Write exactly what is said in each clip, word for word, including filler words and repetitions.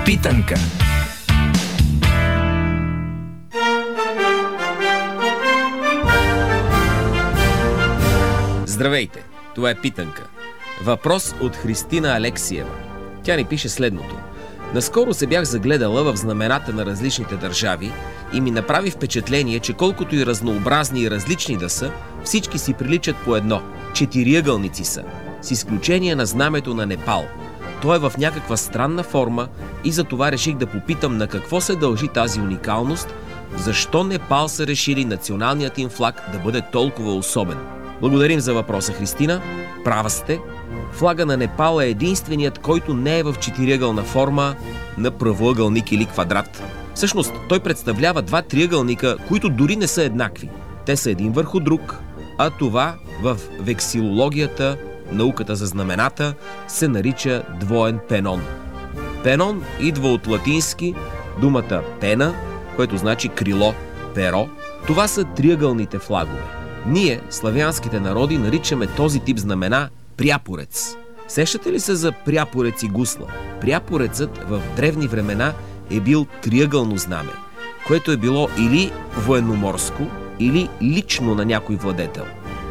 Питанка. Здравейте! Това е Питанка. Въпрос от Христина Алексиева. Тя ни пише следното. Наскоро се бях загледала в знамената на различните държави и ми направи впечатление, че колкото и разнообразни и различни да са, всички си приличат по едно. Четириъгълници са, с изключение на знамето на Непал. То е в някаква странна форма и затова реших да попитам на какво се дължи тази уникалност, защо Непал са решили националният им флаг да бъде толкова особен. Благодарим за въпроса, Христина. Права сте. Флага на Непал е единственият, който не е в четириъгълна форма на правоъгълник или квадрат. Всъщност, той представлява два триъгълника, които дори не са еднакви. Те са един върху друг, а това в вексилологията, науката за знамената, се нарича двоен пенон. Пенон идва от латински думата пена, което значи крило, перо. Това са триъгълните флагове. Ние, славянските народи, наричаме този тип знамена пряпорец. Сещате ли се за пряпорец и гусла? Пряпорецът в древни времена е бил триъгълно знаме, което е било или военноморско, или лично на някой владетел.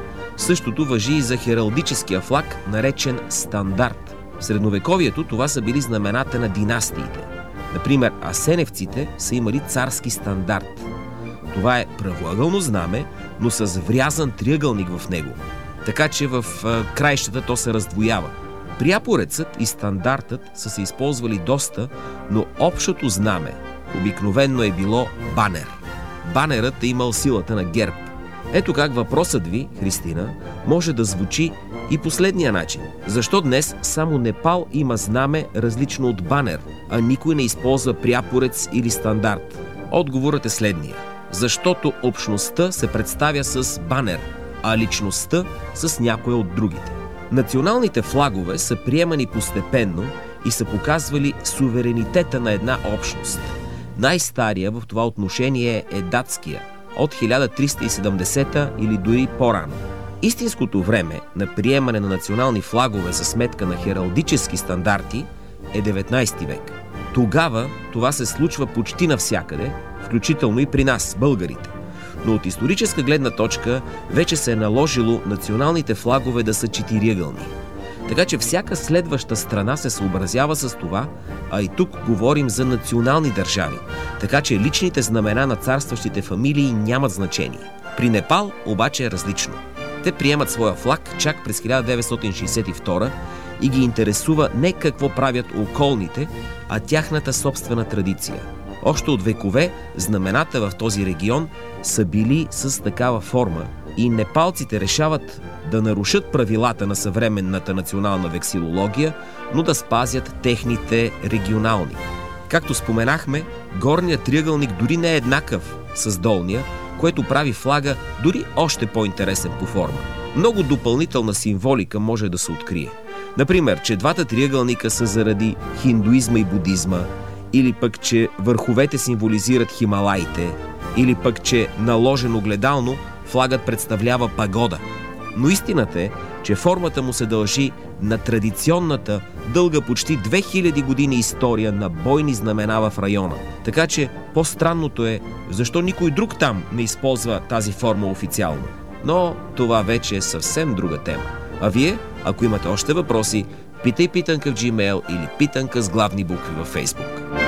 Същото важи и за хералдическия флаг, наречен стандарт. В средновековието това са били знамената на династиите. Например, асеневците са имали царски стандарт. Това е правоъгълно знаме, но с врязан триъгълник в него. Така че в а, краищата то се раздвоява. Пряпорецът и стандартът са се използвали доста, но общото знаме обикновенно е било банер. Банерът е имал силата на герб. Ето как въпросът ви, Христина, може да звучи и последния начин. Защо днес само Непал има знаме различно от банер, а никой не използва пряпорец или стандарт? Отговорът е следния. Защото общността се представя с банер, а личността с някоя от другите. Националните флагове са приемани постепенно и са показвали суверенитета на една общност. Най-стария в това отношение е датския, от хиляда триста и седемдесета или дори по-рано. Истинското време на приемане на национални флагове за сметка на хералдически стандарти е деветнайсети век. Тогава това се случва почти навсякъде, включително и при нас, българите. Но от историческа гледна точка вече се е наложило националните флагове да са четириъгълни. Така че всяка следваща страна се съобразява с това, а и тук говорим за национални държави. Така че личните знамена на царстващите фамилии нямат значение. При Непал обаче е различно. Те приемат своя флаг чак през хиляда деветстотин шейсет и втора и ги интересува не какво правят околните, а тяхната собствена традиция. Още от векове знамената в този регион са били с такава форма и непалците решават да нарушат правилата на съвременната национална вексилология, но да спазят техните регионални. Както споменахме, горният триъгълник дори не е еднакъв с долния, което прави флага дори още по-интересен по форма. Много допълнителна символика може да се открие. Например, че двата триъгълника са заради хиндуизма и будизма, или пък, че върховете символизират Хималаите, или пък, че наложен огледално флагът представлява пагода. Но истината е, че формата му се дължи на традиционната, дълга почти две хиляди години история на бойни знамена в района. Така че по-странното е, защо никой друг там не използва тази форма официално. Но това вече е съвсем друга тема. А вие, ако имате още въпроси, питай питанка в Gmail или питанка с главни букви във Facebook.